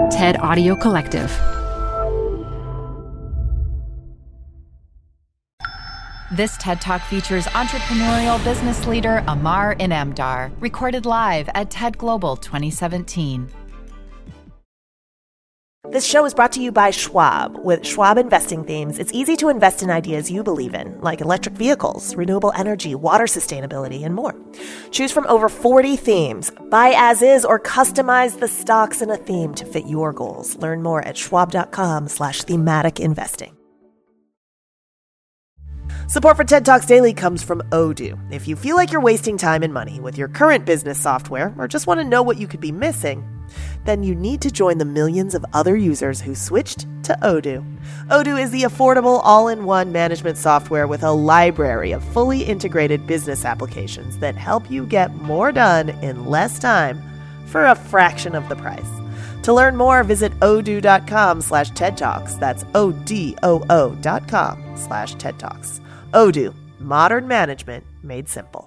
TED Audio Collective. This TED Talk features entrepreneurial business leader Amar Inamdar, recorded live at TED Global 2017. This show is brought to you by Schwab. With Schwab investing themes, it's easy to invest in ideas you believe in, like electric vehicles, renewable energy, water sustainability, and more. Choose from over 40 themes. Buy as is or customize the stocks in a theme to fit your goals. Learn more at schwab.com/thematic investing. Support for TED Talks Daily comes from Odoo. If you feel like you're wasting time and money with your current business software or just want to know what you could be missing, then you need to join the millions of other users who switched to Odoo. Odoo is the affordable all-in-one management software with a library of fully integrated business applications that help you get more done in less time for a fraction of the price. To learn more, visit odoo.com/TED Talks. That's ODOO.com/TED Talks. Odoo, modern management made simple.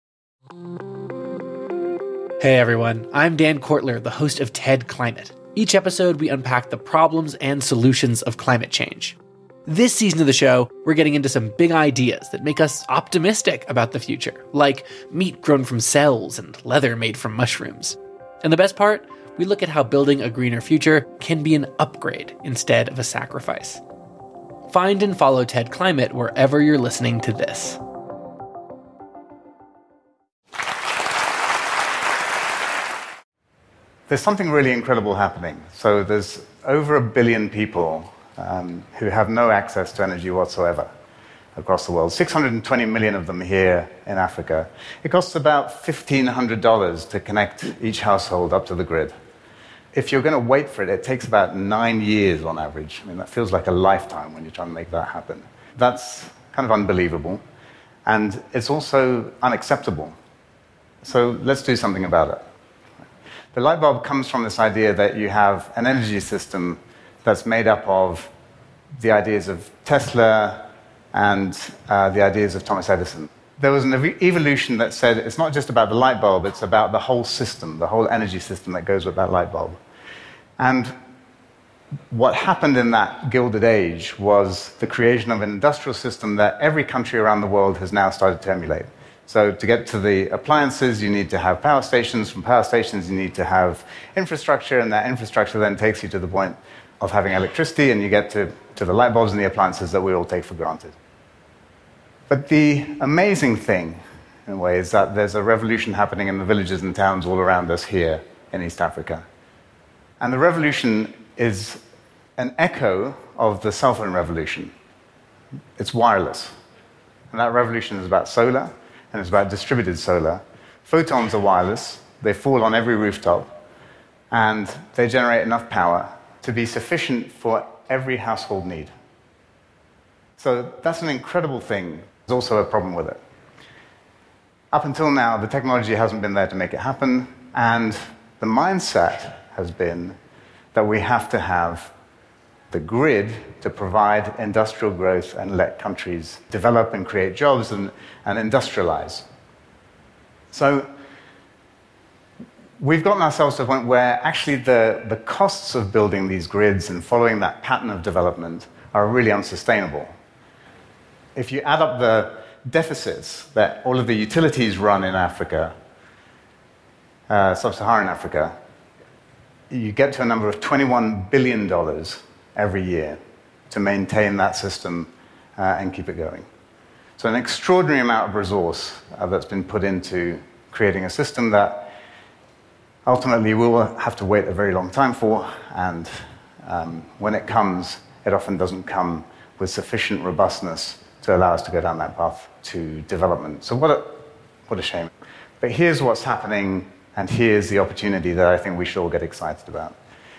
Hey everyone, I'm Dan Kortler, the host of TED Climate. Each episode, we unpack the problems and solutions of climate change. This season of the show, we're getting into some big ideas that make us optimistic about the future, like meat grown from cells and leather made from mushrooms. And the best part, we look at how building a greener future can be an upgrade instead of a sacrifice. Find and follow TED Climate wherever you're listening to this. There's something really incredible happening. So there's over 1 billion people who have no access to energy whatsoever across the world. 620 million of them here in Africa. It costs about $1,500 to connect each household up to the grid. If you're going to wait for it, it takes about 9 years on average. I mean, that feels like a lifetime when you're trying to make that happen. That's kind of unbelievable. And it's also unacceptable. So let's do something about it. The light bulb comes from this idea that you have an energy system that's made up of the ideas of Tesla and the ideas of Thomas Edison. There was an evolution that said it's not just about the light bulb, it's about the whole system, the whole energy system that goes with that light bulb. And what happened in that Gilded Age was the creation of an industrial system that every country around the world has now started to emulate. So to get to the appliances, you need to have power stations. From power stations, you need to have infrastructure, and that infrastructure then takes you to the point of having electricity, and you get to the light bulbs and the appliances that we all take for granted. But the amazing thing, in a way, is that there's a revolution happening in the villages and towns all around us here in East Africa. And the revolution is an echo of the cell phone revolution. It's wireless. And that revolution is about solar, and it's about distributed solar. Photons are wireless. They fall on every rooftop, and they generate enough power to be sufficient for every household need. So that's an incredible thing. There's also a problem with it. Up until now, the technology hasn't been there to make it happen, and the mindset has been that we have to have the grid to provide industrial growth and let countries develop and create jobs and industrialize. So we've gotten ourselves to a point where actually the costs of building these grids and following that pattern of development are really unsustainable. If you add up the deficits that all of the utilities run in Africa, sub-Saharan Africa, you get to a number of $21 billion every year to maintain that system and keep it going. So an extraordinary amount of resource that's been put into creating a system that ultimately we will have to wait a very long time for, and when it comes, it often doesn't come with sufficient robustness to allow us to go down that path to development. So what a shame. But here's what's happening, and here's the opportunity that I think we should all get excited about.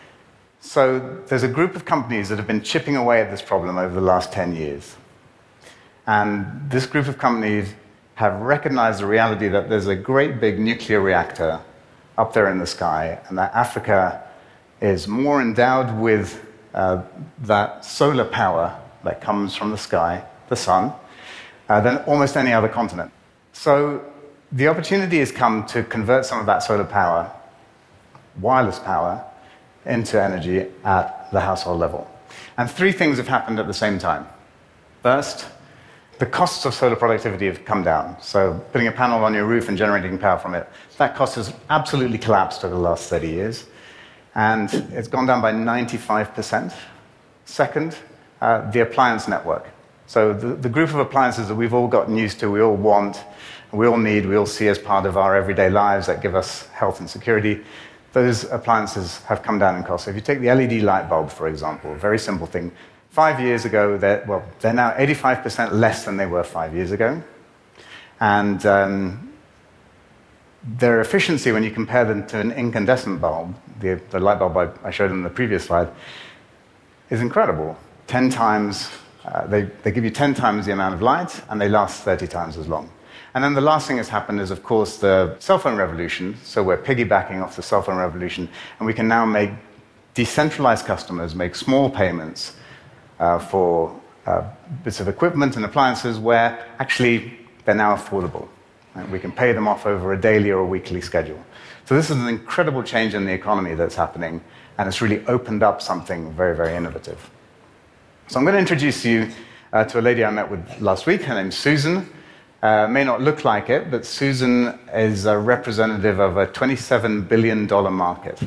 So there's a group of companies that have been chipping away at this problem over the last 10 years. And this group of companies have recognized the reality that there's a great big nuclear reactor up there in the sky, and that Africa is more endowed with that solar power that comes from the sky, the sun, than almost any other continent. So the opportunity has come to convert some of that solar power, wireless power, into energy at the household level. And three things have happened at the same time. First, the costs of solar productivity have come down. So putting a panel on your roof and generating power from it, that cost has absolutely collapsed over the last 30 years. And it's gone down by 95%. Second, the appliance network. So the group of appliances that we've all gotten used to, we all want, we all need, we all see as part of our everyday lives that give us health and security, those appliances have come down in cost. So if you take the LED light bulb, for example, a very simple thing, 5 years ago, they're now 85% less than they were 5 years ago. And their efficiency, when you compare them to an incandescent bulb, the light bulb I showed in the previous slide, is incredible. 10 times, they give you 10 times the amount of light, and they last 30 times as long. And then the last thing that's happened is, of course, the cell phone revolution. So we're piggybacking off the cell phone revolution, and we can now make decentralized customers make small payments for bits of equipment and appliances where actually they're now affordable. And we can pay them off over a daily or a weekly schedule. So this is an incredible change in the economy that's happening, and it's really opened up something very, very innovative. So I'm going to introduce you to a lady I met with last week. Her name's Susan. May not look like it, but Susan is a representative of a $27 billion market.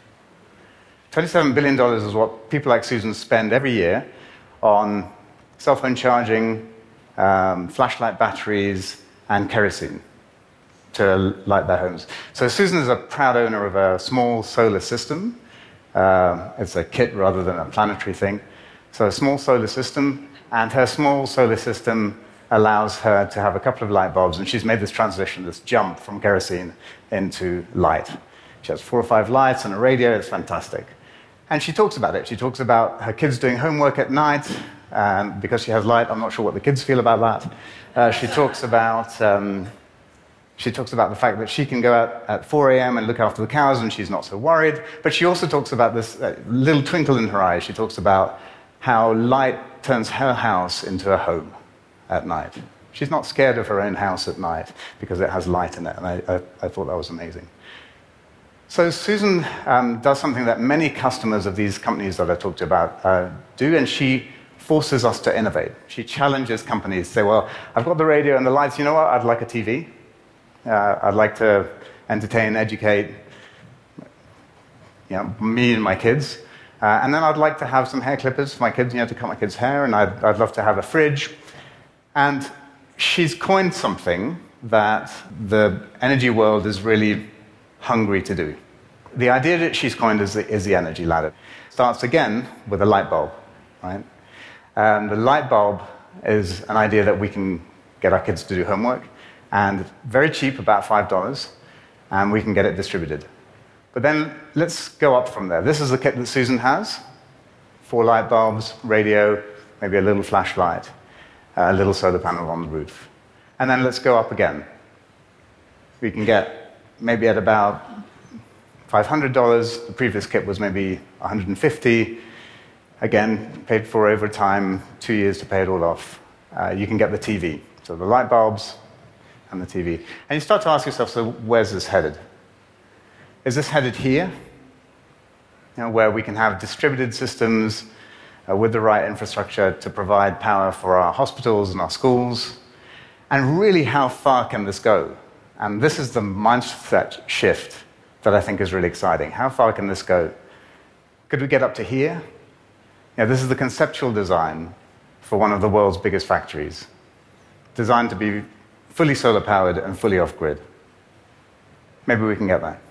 $27 billion is what people like Susan spend every year on cell phone charging, flashlight batteries, and kerosene to light their homes. So Susan is a proud owner of a small solar system. It's a kit rather than a planetary thing. So a small solar system, and her small solar system allows her to have a couple of light bulbs, and she's made this transition, this jump from kerosene into light. She has 4 or 5 lights and a radio. It's fantastic. And she talks about it. She talks about her kids doing homework at night, and because she has light, I'm not sure what the kids feel about that. She talks about the fact that she can go out at 4 a.m. and look after the cows, and she's not so worried. But she also talks about this little twinkle in her eye. She talks about how light turns her house into a home at night. She's not scared of her own house at night because it has light in it, and I thought that was amazing. So Susan does something that many customers of these companies that I talked about do, and she forces us to innovate. She challenges companies, say, well, I've got the radio and the lights, you know what, I'd like a TV. I'd like to entertain, educate me and my kids. And then I'd like to have some hair clippers for my kids, to cut my kids' hair, and I'd love to have a fridge. And she's coined something that the energy world is really hungry to do. The idea that she's coined is the energy ladder. Starts again with a light bulb, right? The light bulb is an idea that we can get our kids to do homework, and very cheap, about $5, and we can get it distributed. But then let's go up from there. This is the kit that Susan has. 4 light bulbs, radio, maybe a little flashlight, a little solar panel on the roof. And then let's go up again. We can get maybe at about $500. The previous kit was maybe $150. Again, paid for over time, 2 years to pay it all off. You can get the TV. So the light bulbs and the TV. And you start to ask yourself, so where's this headed? Is this headed here? Where we can have distributed systems with the right infrastructure to provide power for our hospitals and our schools? And really, how far can this go? And this is the mindset shift that I think is really exciting. How far can this go? Could we get up to here? This is the conceptual design for one of the world's biggest factories, designed to be fully solar-powered and fully off-grid. Maybe we can get there.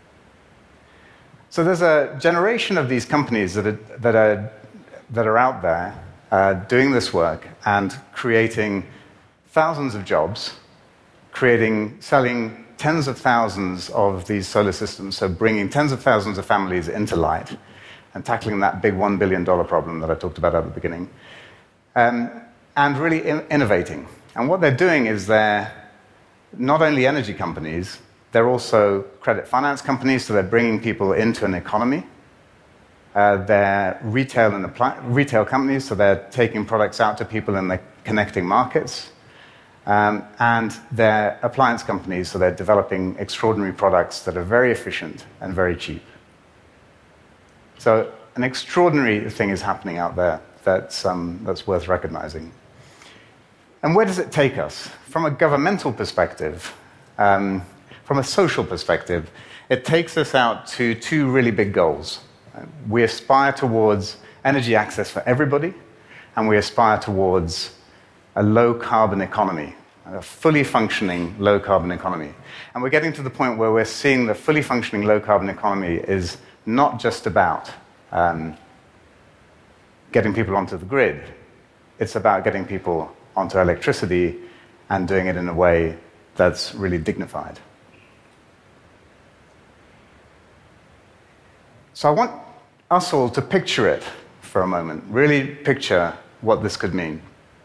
So there's a generation of these companies that are out there doing this work and creating thousands of jobs, selling tens of thousands of these solar systems, so bringing tens of thousands of families into light and tackling that big $1 billion problem that I talked about at the beginning, and really innovating. And what they're doing is they're not only energy companies, they're also credit finance companies, so they're bringing people into an economy. They're retail companies, so they're taking products out to people in the connecting markets. And they're appliance companies, so they're developing extraordinary products that are very efficient and very cheap. So an extraordinary thing is happening out there that's worth recognizing. And where does it take us? From a governmental perspective, from a social perspective, it takes us out to two really big goals. We aspire towards energy access for everybody, and we aspire towards a low-carbon economy, a fully functioning low-carbon economy. And we're getting to the point where we're seeing the fully functioning low-carbon economy is not just about getting people onto the grid. It's about getting people onto electricity and doing it in a way that's really dignified. So I want us all to picture it for a moment, really picture what this could mean.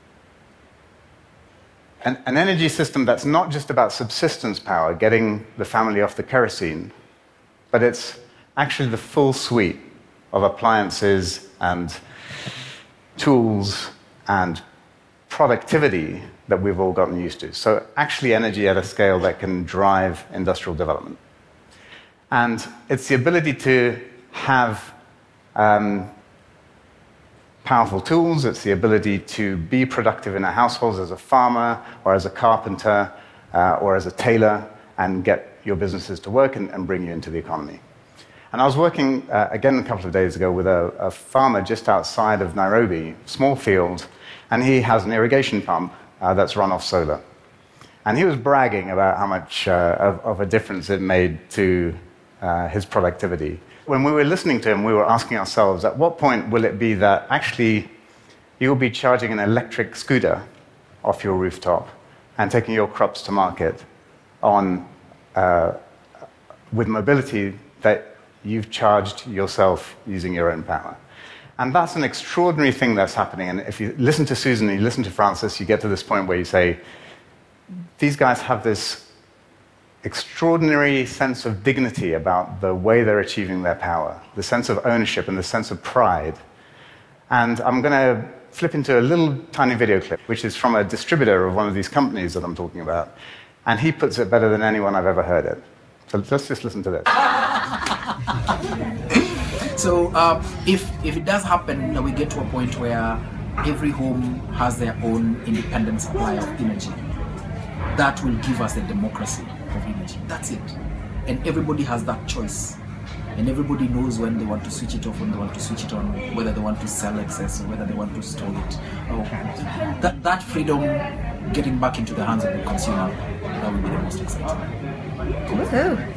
An energy system that's not just about subsistence power, getting the family off the kerosene, but it's actually the full suite of appliances and tools and productivity that we've all gotten used to. So actually energy at a scale that can drive industrial development. And it's the ability to have powerful tools. It's the ability to be productive in our households as a farmer or as a carpenter or as a tailor and get your businesses to work and bring you into the economy. And I was working, again, a couple of days ago with a farmer just outside of Nairobi, small field, and he has an irrigation pump that's run off solar. And he was bragging about how much of a difference it made to his productivity. When we were listening to him, we were asking ourselves, at what point will it be that actually you'll be charging an electric scooter off your rooftop and taking your crops to market with mobility that you've charged yourself using your own power? And that's an extraordinary thing that's happening. And if you listen to Susan and you listen to Francis, you get to this point where you say, these guys have this extraordinary sense of dignity about the way they're achieving their power, the sense of ownership and the sense of pride. And I'm going to flip into a little tiny video clip, which is from a distributor of one of these companies that I'm talking about. And he puts it better than anyone I've ever heard it. So let's just listen to this. So if it does happen that we get to a point where every home has their own independent supply of energy, that will give us a democracy of energy. That's it. And everybody has that choice. And everybody knows when they want to switch it off, when they want to switch it on, whether they want to sell excess or whether they want to store it. That freedom getting back into the hands of the consumer, that would be the most exciting. Woohoo!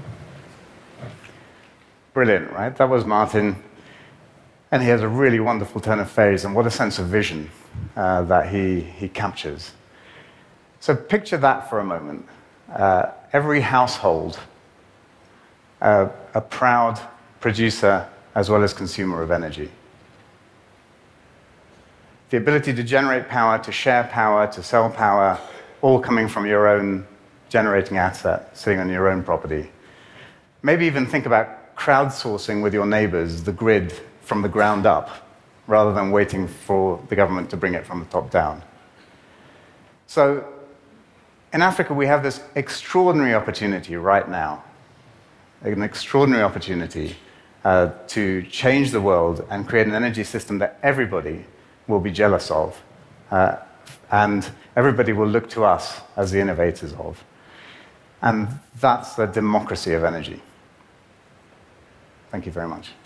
Brilliant, right? That was Martin. And he has a really wonderful turn of phrase, and what a sense of vision that he captures. So picture that for a moment. Every household, a proud producer as well as consumer of energy. The ability to generate power, to share power, to sell power, all coming from your own generating asset, sitting on your own property. Maybe even think about crowdsourcing with your neighbors the grid from the ground up, rather than waiting for the government to bring it from the top down. So in Africa, we have this extraordinary opportunity right now, an extraordinary opportunity to change the world and create an energy system that everybody will be jealous of, and everybody will look to us as the innovators of. And that's the democracy of energy. Thank you very much.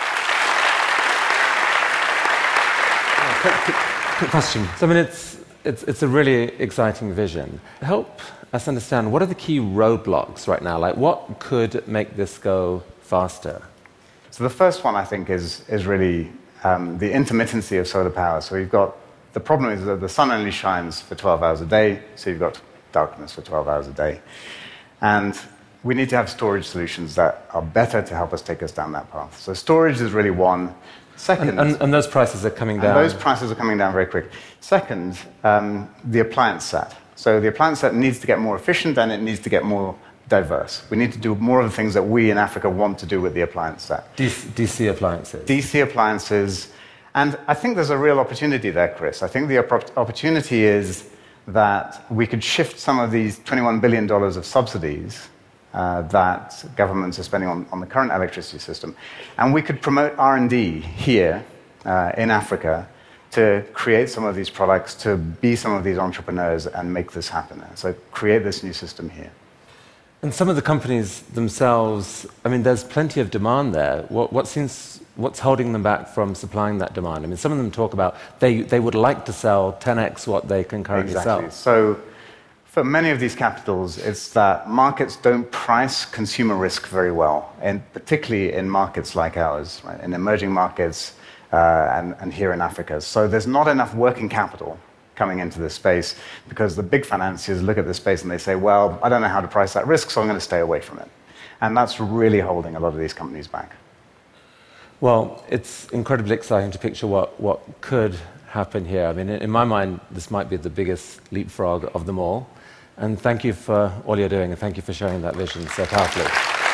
Quick question. So, I mean, it's a really exciting vision. Help us understand, what are the key roadblocks right now? Like, what could make this go faster? So the first one, I think, is really the intermittency of solar power. So we've got, the problem is that the sun only shines for 12 hours a day, so you've got darkness for 12 hours a day. And we need to have storage solutions that are better to help us take us down that path. So storage is really one. Second, and those prices are coming down. And those prices are coming down very quick. Second, the appliance set. So the appliance set needs to get more efficient and it needs to get more diverse. We need to do more of the things that we in Africa want to do with the appliance set. DC appliances. DC appliances. And I think there's a real opportunity there, Chris. I think the opportunity is that we could shift some of these $21 billion of subsidies that governments are spending on the current electricity system. And we could promote R&D here in Africa to create some of these products, to be some of these entrepreneurs and make this happen. So create this new system here. And some of the companies themselves, I mean, there's plenty of demand there. What's holding them back from supplying that demand? I mean, some of them talk about they would like to sell 10x what they can currently sell. So for many of these capitals, it's that markets don't price consumer risk very well, and particularly in markets like ours, right? In emerging markets and here in Africa. So there's not enough working capital coming into this space because the big financiers look at this space and they say, well, I don't know how to price that risk, so I'm going to stay away from it. And that's really holding a lot of these companies back. Well, it's incredibly exciting to picture what could happen here. I mean, in my mind, this might be the biggest leapfrog of them all. And thank you for all you're doing, and thank you for sharing that vision so powerfully.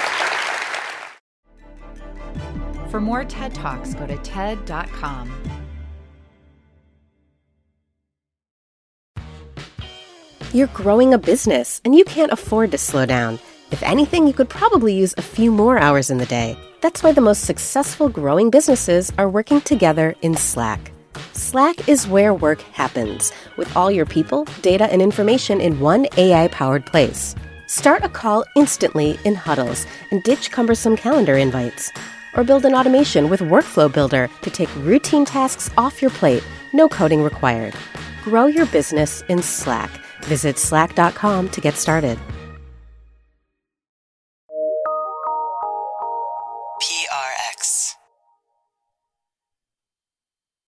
For more TED Talks, go to TED.com. You're growing a business, and you can't afford to slow down. If anything, you could probably use a few more hours in the day. That's why the most successful growing businesses are working together in Slack. Slack is where work happens, with all your people, data, and information in one AI-powered place. Start a call instantly in huddles and ditch cumbersome calendar invites. Or build an automation with Workflow Builder to take routine tasks off your plate, no coding required. Grow your business in Slack. Visit slack.com to get started.